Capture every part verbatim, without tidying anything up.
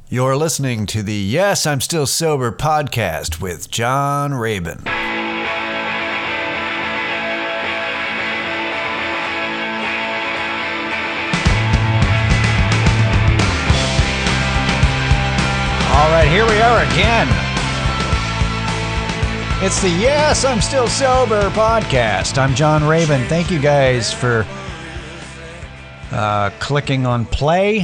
You're listening to the Yes, I'm Still Sober podcast with John Rabin. All right, here we are again. It's the Yes, I'm Still Sober podcast. I'm John Rabin. Thank you guys for uh, clicking on play.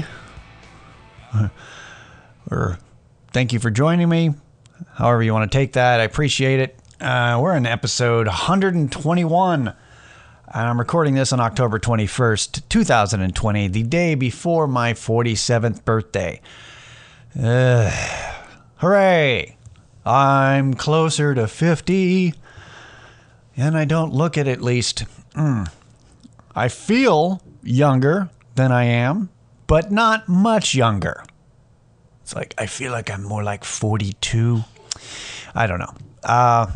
Or thank you for joining me. However you want to take that, I appreciate it. Uh, we're in episode one hundred twenty-one. And I'm recording this on October twenty-first, two thousand twenty, the day before my forty-seventh birthday. Uh, hooray! I'm closer to fifty, and I don't look it at least. Mm. I feel younger than I am, but not much younger. It's like, I feel like I'm more like forty-two. I don't know. Uh,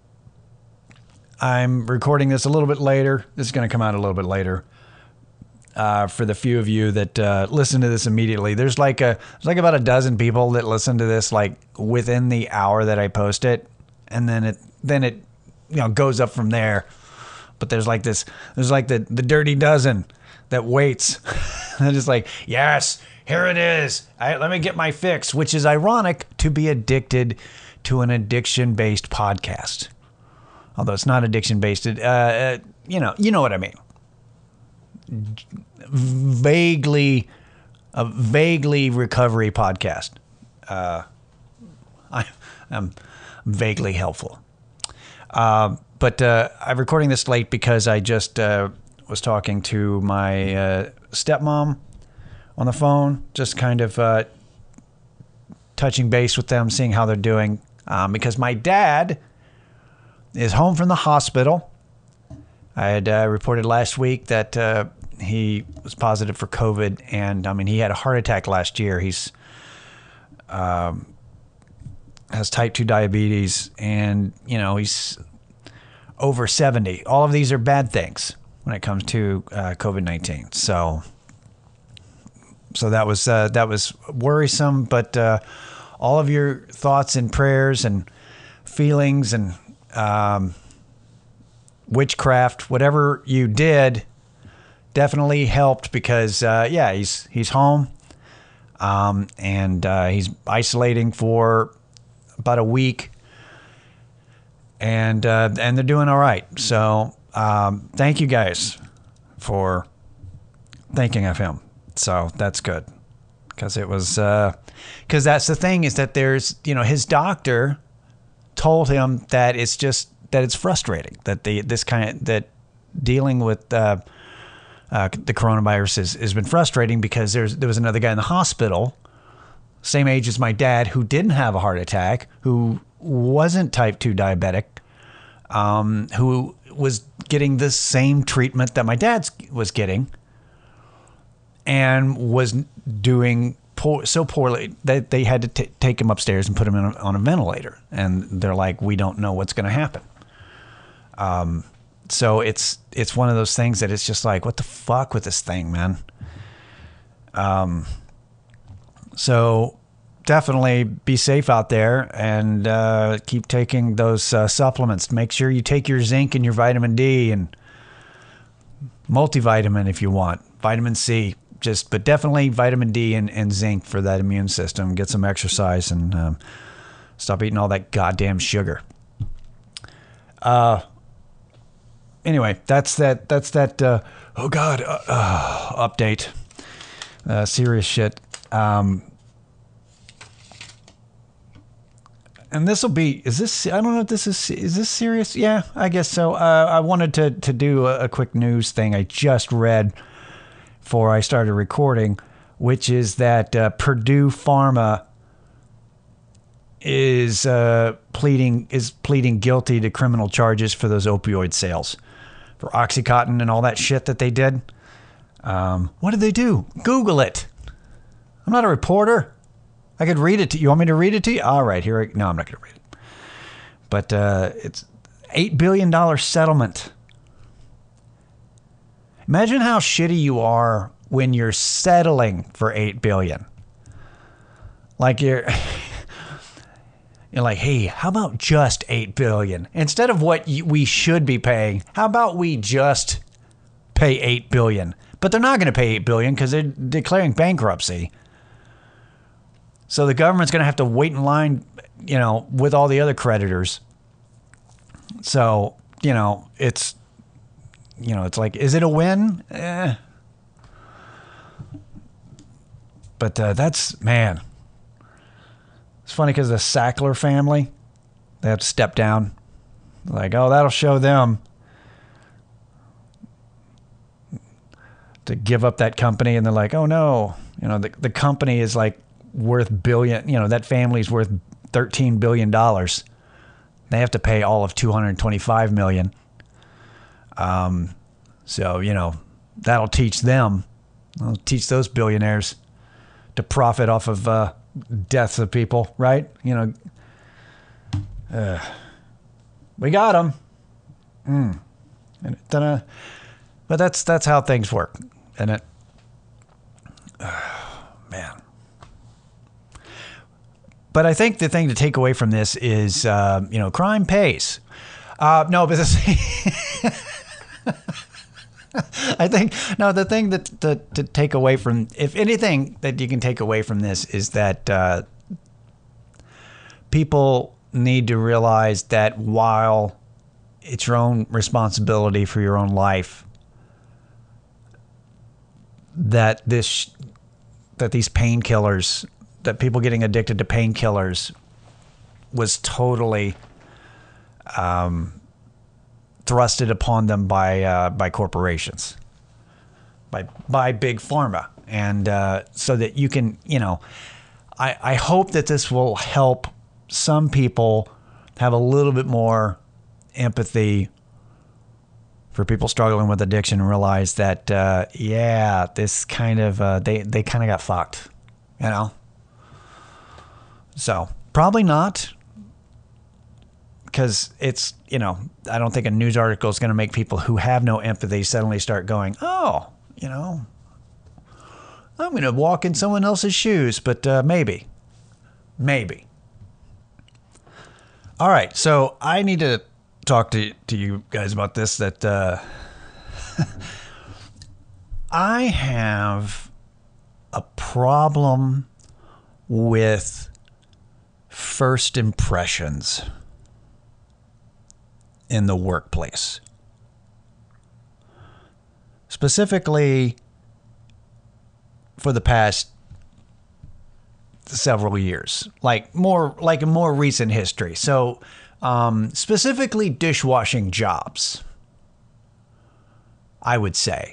I'm recording this a little bit later. This is going to come out a little bit later. Uh, for the few of you that uh, listen to this immediately, there's like a there's like about a dozen people that listen to this like within the hour that I post it, and then it then it you know goes up from there. But there's like this there's like the the dirty dozen that waits. And just like, yes, here it is. I, let me get my fix, which is ironic to be addicted to an addiction-based podcast. Although it's not addiction-based, uh, uh, you know, you know what I mean. Vaguely, a vaguely recovery podcast. Uh, I, I'm vaguely helpful. Uh, but uh, I'm recording this late because I just uh, was talking to my uh, stepmom on the phone, just kind of uh, touching base with them, seeing how they're doing. Um, because my dad is home from the hospital. I had uh, reported last week that uh, he was positive for COVID, and I mean, he had a heart attack last year. He's um, has type two diabetes, and you know he's over seventy. All of these are bad things when it comes to uh, COVID nineteen. So. So that was uh, that was worrisome, but uh, all of your thoughts and prayers and feelings and um, witchcraft, whatever you did, definitely helped because uh, yeah, he's he's home um, and uh, he's isolating for about a week, and uh, and they're doing all right. So um, thank you guys for thinking of him. So that's good, because it was, because uh, that's the thing is that there's, you know, his doctor told him that it's just, that it's frustrating, that the, this kind of, that dealing with uh, uh, the coronavirus has, has been frustrating because there's, there was another guy in the hospital, same age as my dad, who didn't have a heart attack, who wasn't type two diabetic, um, who was getting the same treatment that my dad was getting, and was doing poor, so poorly that they had to t- take him upstairs and put him in a, on a ventilator. And they're like, we don't know what's going to happen. Um, so it's it's one of those things that it's just like, what the fuck with this thing, man? Um. So definitely be safe out there and uh, keep taking those uh, supplements. Make sure you take your zinc and your vitamin D and multivitamin if you want, vitamin C. Just, but definitely vitamin D and, and zinc for that immune system. Get some exercise and um, stop eating all that goddamn sugar. Uh, anyway, that's that. That's that. Uh, oh God, uh, uh, update. Uh, serious shit. Um, and this will be. Is this? I don't know if this is. Is this serious? Yeah, I guess so. Uh, I wanted to to do a, a quick news thing. I just read before I started recording, which is that uh, Purdue Pharma is uh, pleading is pleading guilty to criminal charges for those opioid sales, for OxyContin and all that shit that they did. Um, what did they do? Google it. I'm not a reporter. I could read it to you. You want me to read it to you? All right, here. I, no, I'm not going to read it. But uh, it's eight billion dollars settlement. Imagine how shitty you are when you're settling for eight billion dollars. Like you're, you're like, hey, how about just eight billion dollars? Instead of what we should be paying, how about we just pay eight billion dollars? But they're not going to pay eight billion dollars because they're declaring bankruptcy. So the government's going to have to wait in line, you know, with all the other creditors. So, you know, it's, you know, it's like, is it a win? Eh. But uh, that's, man, it's funny because the Sackler family, they have to step down. Like, oh, that'll show them to give up that company. And they're like, oh, no, you know, the, the company is like worth billion, you know, that family's worth thirteen billion dollars. They have to pay all of two hundred twenty-five million dollars. Um, so, you know, that'll teach them, that'll teach those billionaires to profit off of uh, deaths of people, right? You know, uh, we got them. Mm. And it, uh, but that's that's how things work, isn't it? Uh, man. But I think the thing to take away from this is, uh, you know, crime pays. Uh, no, but this, I think, no, the thing that to, to take away from, if anything that you can take away from this is that uh, people need to realize that while it's your own responsibility for your own life, that this, that these painkillers, that people getting addicted to painkillers was totally um, thrusted upon them by uh, by corporations, by by big pharma, and uh, so that you can, you know, I I hope that this will help some people have a little bit more empathy for people struggling with addiction and realize that uh, yeah, this kind of uh, they they kind of got fucked, you know. So probably not, because it's, you know, I don't think a news article is going to make people who have no empathy suddenly start going, oh, you know, I'm going to walk in someone else's shoes, but uh, maybe, maybe. All right, so I need to talk to, to you guys about this, that uh, I have a problem with first impressions in the workplace. Specifically for the past several years, like more like a more recent history. So um, specifically dishwashing jobs, I would say.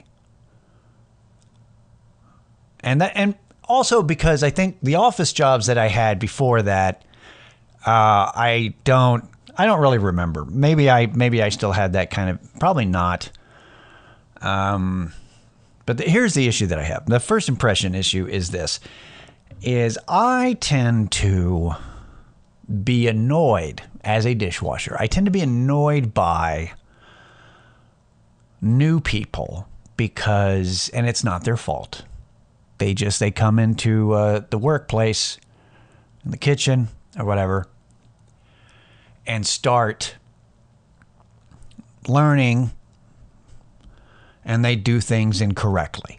And that, and also because I think the office jobs that I had before that, Uh, I don't, I don't really remember. Maybe I, maybe I still had that kind of, probably not. Um, but the, here's the issue that I have. The first impression issue is this, is I tend to be annoyed as a dishwasher. I tend to be annoyed by new people because, and it's not their fault. They just, they come into uh, the workplace, in the kitchen or whatever, and start learning, and they do things incorrectly.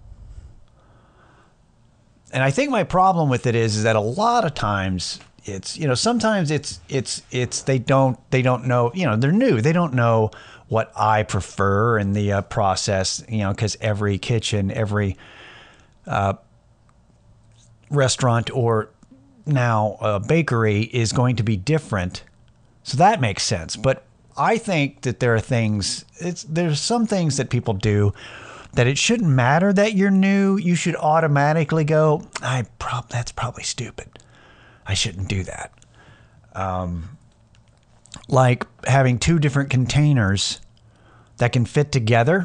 And I think my problem with it is, is that a lot of times it's, you know, sometimes it's, it's, it's, they don't, they don't know, you know, they're new. They don't know what I prefer in the uh, process, you know, because every kitchen, every uh, restaurant, or now a bakery is going to be different. So that makes sense. But I think that there are things, it's, there's some things that people do that it shouldn't matter that you're new. You should automatically go, I prob that's probably stupid. I shouldn't do that. Um, like having two different containers that can fit together.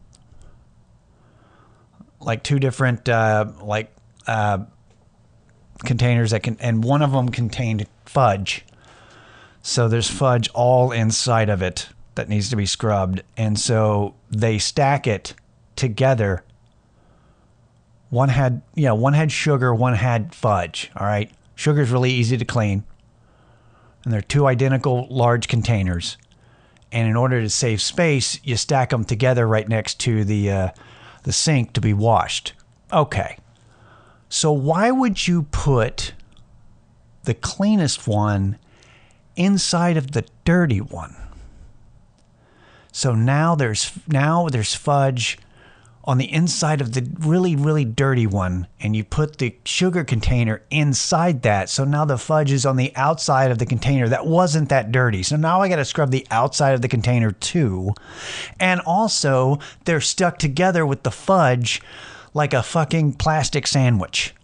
Like two different, uh, like, uh, containers that can, and one of them contained fudge. So there's fudge all inside of it that needs to be scrubbed. And so they stack it together One had, you know, one had sugar, one had fudge. All right. Sugar's really easy to clean. And they're two identical large containers. And in order to save space, you stack them together right next to the uh, the sink to be washed. Okay. So why would you put the cleanest one inside of the dirty one? So now there's now there's fudge on the inside of the really, really dirty one, and you put the sugar container inside that. So now the fudge is on the outside of the container that wasn't that dirty. So now I got to scrub the outside of the container too. And also, they're stuck together with the fudge like a fucking plastic sandwich.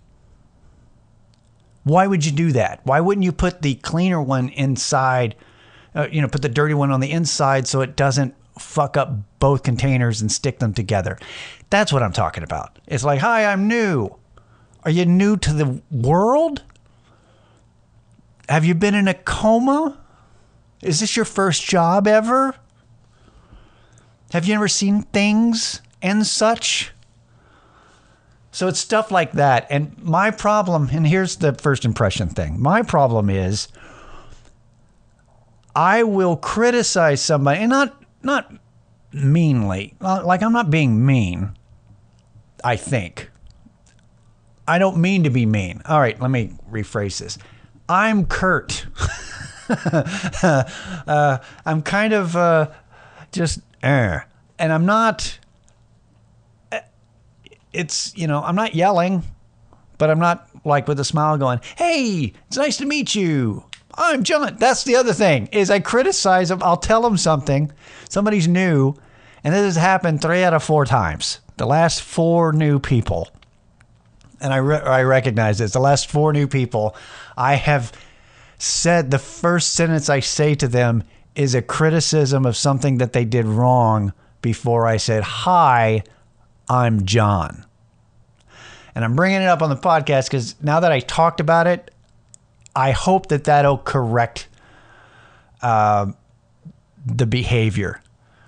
Why would you do that? Why wouldn't you put the cleaner one inside, uh, you know, put the dirty one on the inside so it doesn't fuck up both containers and stick them together? That's what I'm talking about. It's like, hi, I'm new. Are you new to the world? Have you been in a coma? Is this your first job ever? Have you ever seen things and such? So it's stuff like that. And my problem, and here's the first impression thing. My problem is I will criticize somebody, and not not meanly. Like, I'm not being mean, I think. I don't mean to be mean. All right, let me rephrase this. I'm curt. uh, I'm kind of uh, just, uh, and I'm not, it's, you know, I'm not yelling, but I'm not like with a smile going, hey, it's nice to meet you. I'm John. That's the other thing is I criticize them. I'll tell them something. Somebody's new. And this has happened three out of four times. The last four new people. And I, re- I recognize this. The last four new people, I have said the first sentence I say to them is a criticism of something that they did wrong before I said, hi, I'm John. And I'm bringing it up on the podcast because now that I talked about it, I hope that that'll correct uh, the behavior,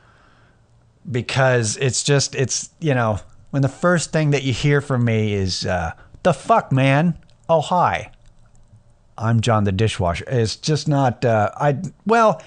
because it's just, it's, you know, when the first thing that you hear from me is, uh, the fuck, man? Oh, hi. I'm John the dishwasher. It's just not, uh, I, well,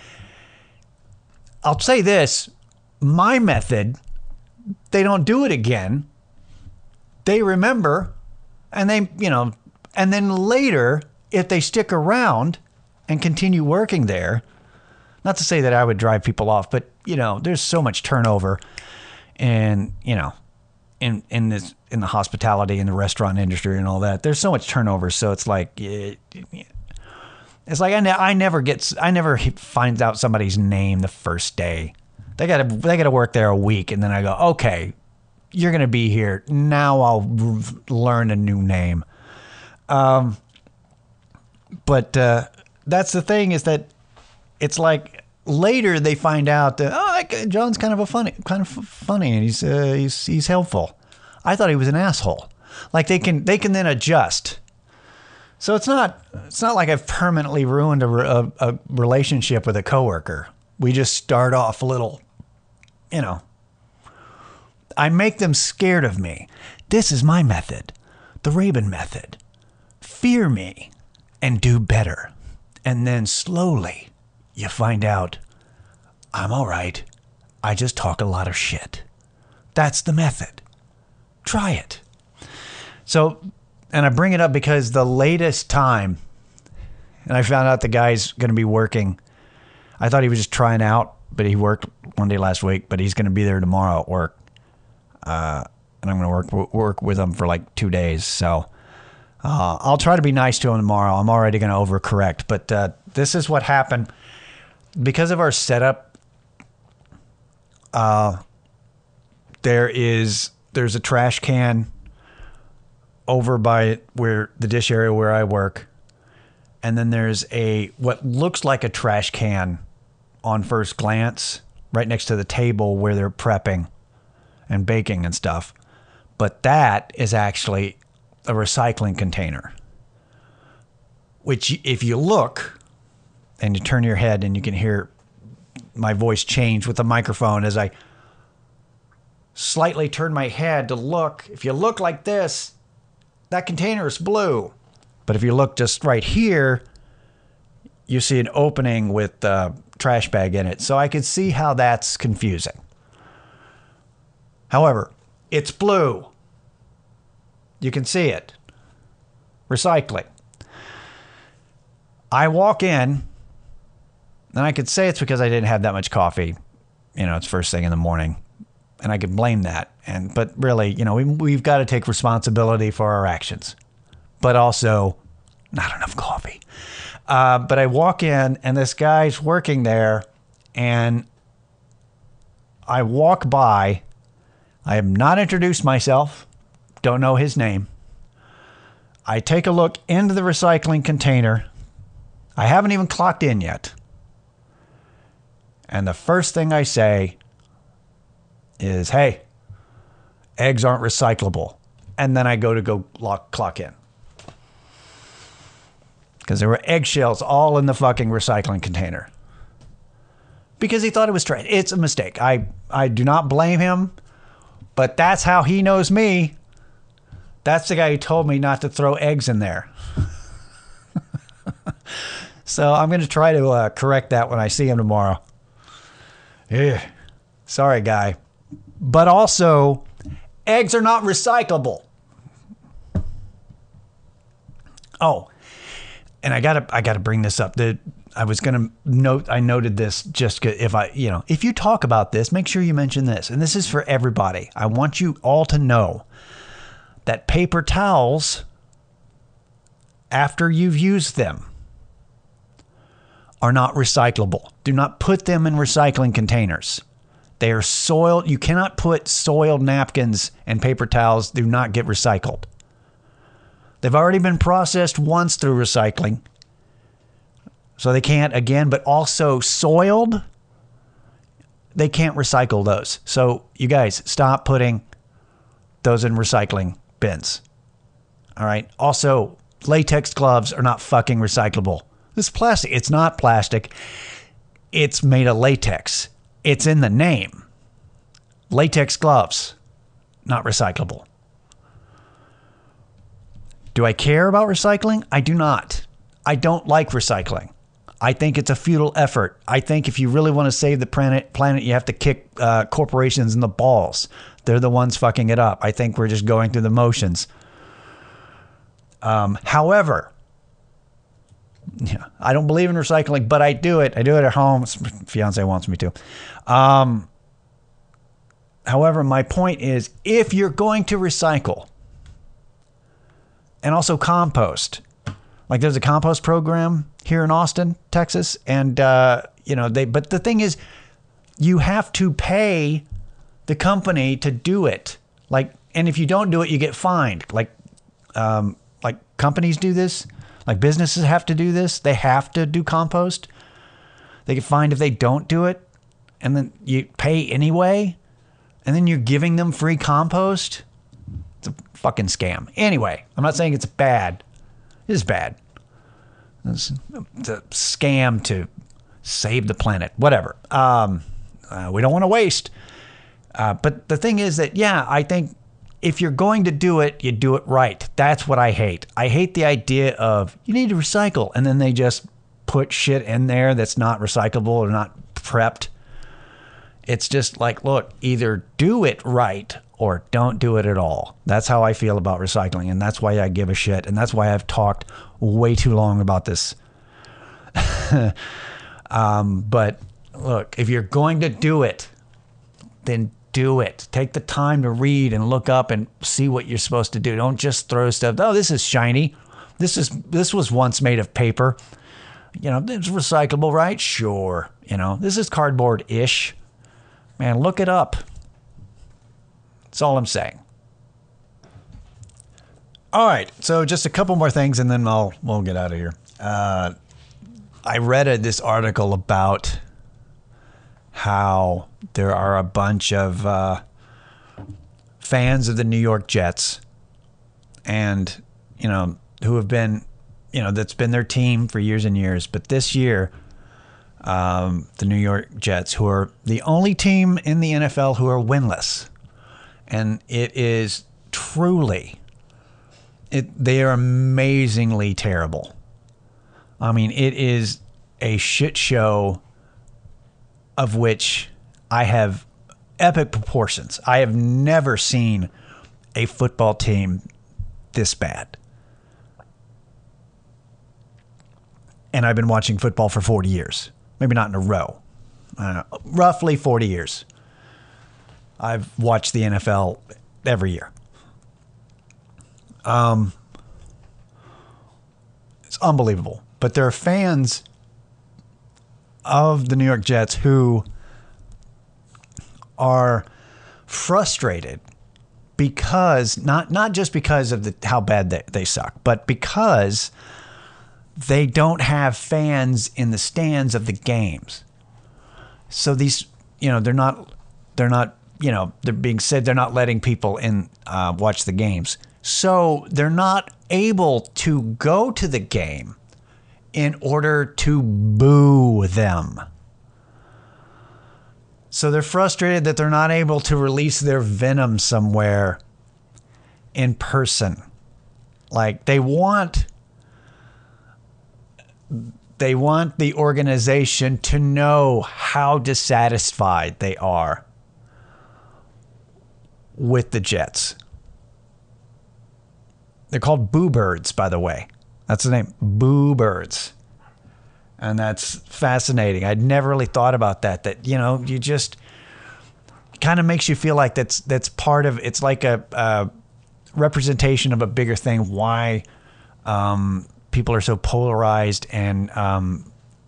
I'll say this, my method, they don't do it again. They remember, and they, you know, and then later, if they stick around and continue working there, not to say that I would drive people off, but, you know, there's so much turnover and, you know, in, in this, in the hospitality and the restaurant industry and all that, there's so much turnover. So it's like, it, it's like, I, ne- I never get, I never find out somebody's name the first day. They gotta, they gotta work there a week. And then I go, okay, you're going to be here. Now I'll r- learn a new name. Um, But uh, that's the thing is that it's like later they find out that, oh, that John's kind of a funny, kind of funny, and he's uh, he's he's helpful. I thought he was an asshole. Like they can they can then adjust. So it's not it's not like I've permanently ruined a, a, a relationship with a coworker. We just start off a little, you know. I make them scared of me. This is my method, the Rabin method. Fear me. And do better. And then slowly you find out, I'm all right. I just talk a lot of shit. That's the method. Try it. So, and I bring it up because the latest time, and I found out the guy's going to be working. I thought he was just trying out, but he worked one day last week, but he's going to be there tomorrow at work. Uh, and I'm going to work, work with him for like two days. So, Uh, I'll try to be nice to him tomorrow. I'm already going to overcorrect, but uh, this is what happened. Because of our setup, uh, there is there's a trash can over by where the dish area where I work, and then there's a what looks like a trash can on first glance right next to the table where they're prepping and baking and stuff. But that is actually a recycling container, which if you look and you turn your head and you can hear my voice change with the microphone as I slightly turn my head to look. If you look like this, that container is blue. But if you look just right here, you see an opening with a trash bag in it. So I could see how that's confusing. However, it's blue. You can see it. Recycling. I walk in, and I could say it's because I didn't have that much coffee. You know, it's first thing in the morning, and I could blame that. And but really, you know, we, we've got to take responsibility for our actions, but also not enough coffee. Uh, but I walk in, and this guy's working there, and I walk by. I have not introduced myself. Don't know his name. I take a look into the recycling container. I haven't even clocked in yet. And the first thing I say is, hey, eggs aren't recyclable. And then I go to go lock, clock in. Because there were eggshells all in the fucking recycling container. Because he thought it was trash. It's a mistake. I, I do not blame him. But that's how he knows me. That's the guy who told me not to throw eggs in there. So I'm going to try to uh, correct that when I see him tomorrow. Yeah. Sorry, guy. But also, eggs are not recyclable. Oh, and I gotta, I gotta bring this up. The I was gonna note, I noted this just if I, you know, if you talk about this, make sure you mention this. And this is for everybody. I want you all to know that paper towels, after you've used them, are not recyclable. Do not put them in recycling containers. They are soiled. You cannot put soiled napkins and paper towels. Do not get recycled. They've already been processed once through recycling. So they can't again, but also soiled, they can't recycle those. So you guys, stop putting those in recycling bins. All right. Also, latex gloves are not fucking recyclable. This is plastic. It's not plastic. It's made of latex. It's in the name. Latex gloves, not recyclable. Do I care about recycling? I do not. I don't like recycling. I think it's a futile effort. I think if you really want to save the planet, planet, you have to kick uh, corporations in the balls. They're the ones fucking it up. I think we're just going through the motions. Um, however, yeah, I don't believe in recycling, but I do it. I do it at home. Fiance wants me to. Um, however, my point is, if you're going to recycle and also compost, like there's a compost program here in Austin, Texas, and uh, you know they. But the thing is, you have to pay the company to do it. Like, and if you don't do it, you get fined. Like, um, like companies do this. Like businesses have to do this. They have to do compost. They get fined if they don't do it, and then you pay anyway, and then you're giving them free compost. It's a fucking scam. Anyway, I'm not saying it's bad. It is bad. It's a scam to save the planet. Whatever. Um, uh, we don't want to waste. Uh, but the thing is that, yeah, I think if you're going to do it, you do it right. That's what I hate. I hate the idea of you need to recycle, and then they just put shit in there that's not recyclable or not prepped. It's just like, look, either do it right or don't do it at all. That's how I feel about recycling, and that's why I give a shit, and that's why I've talked way too long about this. um, but look, if you're going to do it, then do it. Take the time to read and look up and see what you're supposed to do. Don't just throw stuff. Oh, this is shiny. This is this was once made of paper. You know, it's recyclable, right? Sure. You know, this is cardboard-ish. Man, look it up. That's all I'm saying. All right, so just a couple more things, and then I'll we'll get out of here. Uh, I read a, this article about how there are a bunch of uh, fans of the New York Jets, and you know who have been, you know, that's been their team for years and years. But this year, um, the New York Jets, who are the only team in the N F L who are winless, and it is truly, it. They are amazingly terrible. I mean, it is a shit show of which I have epic proportions. I have never seen a football team this bad. And I've been watching football for forty years. Maybe not in a row. Uh, roughly forty years. I've watched the N F L every year. Um, it's unbelievable. But there are fans of the New York Jets who are frustrated because, not not just because of the how bad they, they suck, but because they don't have fans in the stands of the games. So these, you know, they're not, they're not, you know, they're being said they're not letting people in uh, watch the games. So they're not able to go to the game in order to boo them. So they're frustrated that they're not able to release their venom somewhere in person. Like they want, they want the organization to know how dissatisfied they are with the Jets. They're called Boo Birds, by the way. That's the name, Boo Birds. And that's fascinating. I'd never really thought about that. That, you know, you just kind of makes you feel like that's that's part of, it's like a, a representation of a bigger thing. Why um, people are so polarized and um,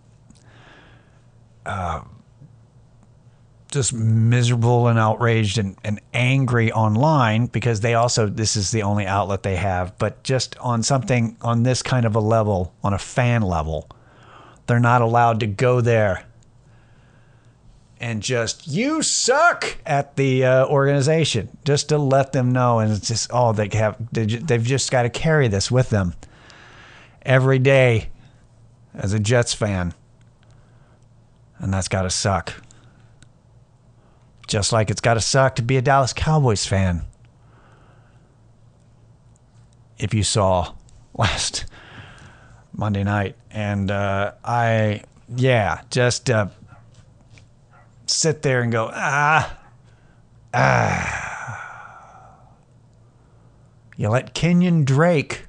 uh, just miserable and outraged and, and angry online, because they also, this is the only outlet they have. But just on something, on this kind of a level, on a fan level, they're not allowed to go there and just, you suck at the uh, organization, just to let them know. And it's just, oh, they have, they've just got to carry this with them every day as a Jets fan. And that's got to suck. Just like it's got to suck to be a Dallas Cowboys fan. If you saw last Monday night. And uh, I, yeah, just uh, sit there and go, ah, ah. You let Kenyon Drake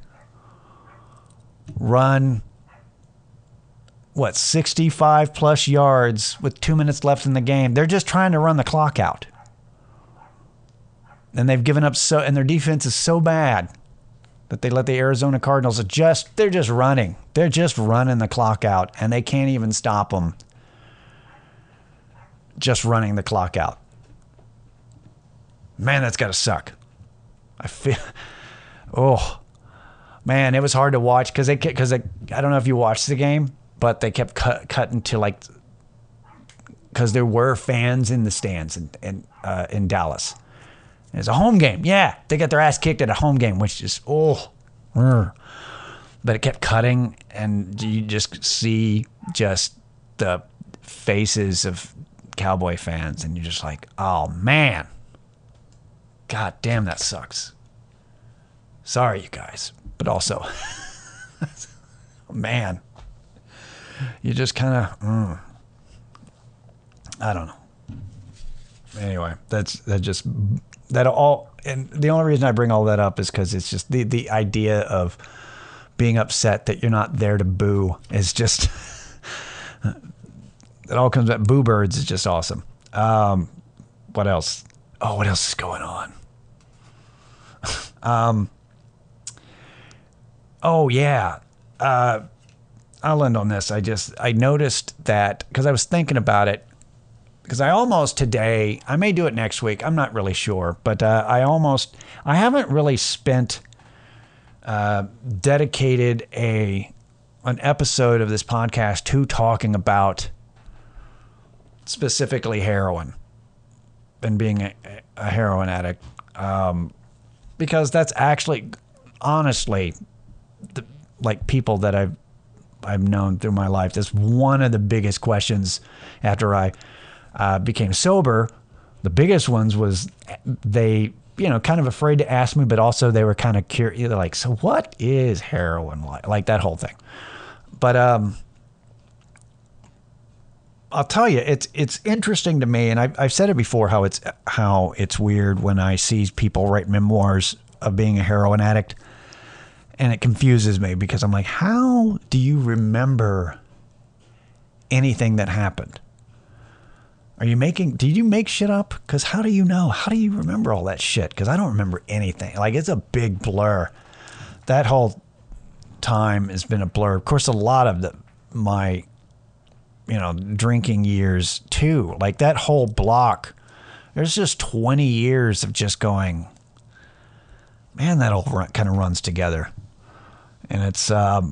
run, what, sixty-five plus yards with two minutes left in the game. They're just trying to run the clock out. And they've given up so, and their defense is so bad that they let the Arizona Cardinals just, they're just running. They're just running the clock out, and they can't even stop them just running the clock out. Man, that's got to suck. I feel, oh, man, it was hard to watch because they, because I don't know if you watched the game, but they kept cut, cutting to like, because there were fans in the stands in, in, uh, in Dallas. It's a home game. Yeah, they got their ass kicked at a home game, which is, oh. Uh. But it kept cutting, and you just see just the faces of Cowboy fans, and you're just like, oh, man. God damn, that sucks. Sorry, you guys. But also, man, you just kind of, mm, I don't know. Anyway, that's that just... That all, and the only reason I bring all that up is because it's just the, the idea of being upset that you're not there to boo is just, it all comes back. Boo Birds is just awesome. Um, what else? Oh, what else is going on? um, oh yeah. Uh, I'll end on this. I just, I noticed that because I was thinking about it. Because I almost today, I may do it next week. I'm not really sure. But uh, I almost, I haven't really spent, uh, dedicated a an episode of this podcast to talking about specifically heroin and being a, a heroin addict. Um, because that's actually, honestly, the, like people that I've, I've known through my life, that's one of the biggest questions after I... Uh, became sober. The biggest ones was they you know, kind of afraid to ask me, but also they were kind of curious. They're like, so what is heroin like? Like that whole thing. But um, I'll tell you, it's it's interesting to me, and I've, I've said it before, how it's how it's weird when I see people write memoirs of being a heroin addict, and it confuses me because I'm like, how do you remember anything that happened? Are you making, did you make shit up? Because how do you know? How do you remember all that shit? Because I don't remember anything. Like, it's a big blur. That whole time has been a blur. Of course, a lot of the, my, you know, drinking years too. Like that whole block, there's just twenty years of just going, man, that all run, kind of runs together. And it's, um,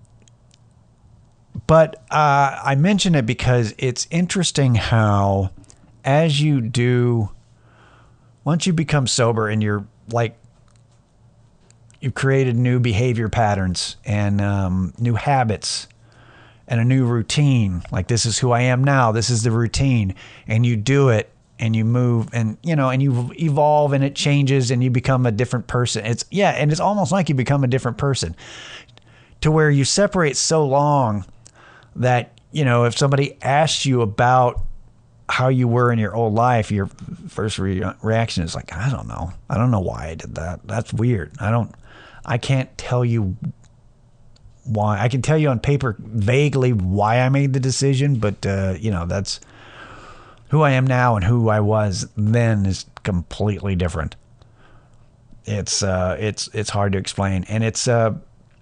But uh, I mention it because it's interesting how as you do, once you become sober and you're like, you've created new behavior patterns and um, new habits and a new routine. Like, this is who I am now. This is the routine. And you do it and you move and, you know, and you evolve and it changes and you become a different person. It's, yeah, and it's almost like you become a different person to where you separate so long that, you know, if somebody asks you about how you were in your old life, your first re- reaction is like, I don't know. I don't know why I did that. That's weird. I don't, I can't tell you why. I can tell you on paper vaguely why I made the decision, but, uh, you know, that's who I am now, and who I was then is completely different. It's, uh, it's, it's hard to explain. And it's, uh,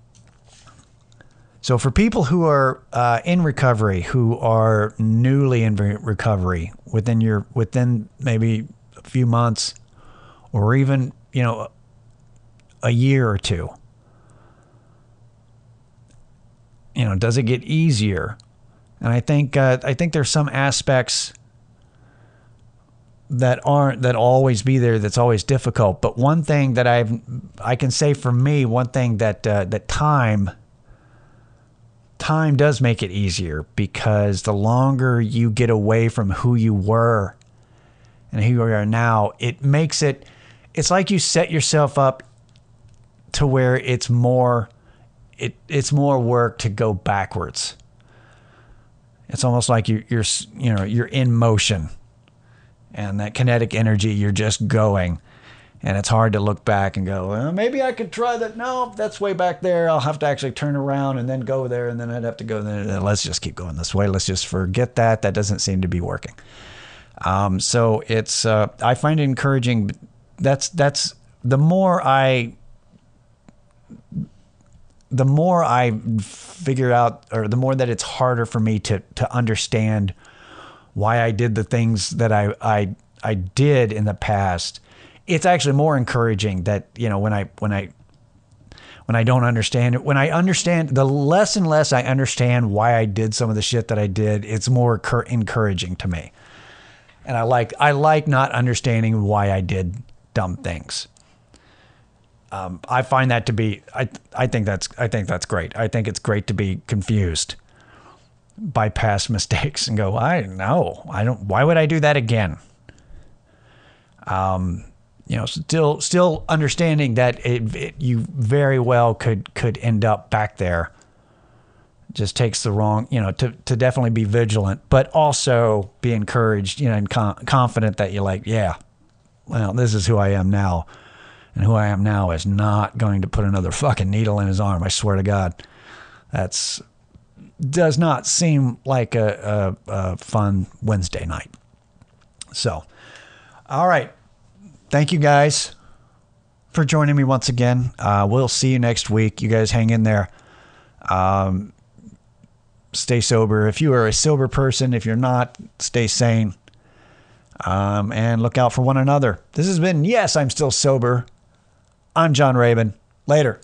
So for people who are uh, in recovery, who are newly in re- recovery within your within maybe a few months, or even, you know, a year or two, you know, does it get easier? And I think uh, I think there's some aspects that aren't that always be there. That's always difficult. But one thing that I've I can say for me, one thing that uh, that time. Time does make it easier, because the longer you get away from who you were and who you are now, it makes it, it's like you set yourself up to where it's more, it it's more work to go backwards. It's almost like you, you're, you know, you're in motion, and that kinetic energy, you're just going. And it's hard to look back and go, well, maybe I could try that. No, that's way back there. I'll have to actually turn around and then go there. And then I'd have to go there. Let's just keep going this way. Let's just forget that. That doesn't seem to be working. Um, so it's, uh, I find it encouraging. That's, that's the more I, the more I figure out, or the more that it's harder for me to, to understand why I did the things that I, I, I did in the past. It's actually more encouraging that, you know, when I, when I, when I don't understand it, when I understand, the less and less I understand why I did some of the shit that I did, it's more cur- encouraging to me. And I like, I like not understanding why I did dumb things. Um, I find that to be, I, I think that's, I think that's great. I think it's great to be confused by past mistakes and go, I know, I don't, why would I do that again? Um, You know, still, still understanding that it, it, you very well could could end up back there. Just takes the wrong, you know, to, to definitely be vigilant, but also be encouraged, you know, and con- confident that you're like, yeah, well, this is who I am now, and who I am now is not going to put another fucking needle in his arm. I swear to God, that's does not seem like a, a, a fun Wednesday night. So, all right. Thank you guys for joining me once again. Uh, we'll see you next week. You guys hang in there. Um, stay sober. If you are a sober person, if you're not, stay sane. Um, and look out for one another. This has been Yes, I'm Still Sober. I'm John Rabin. Later.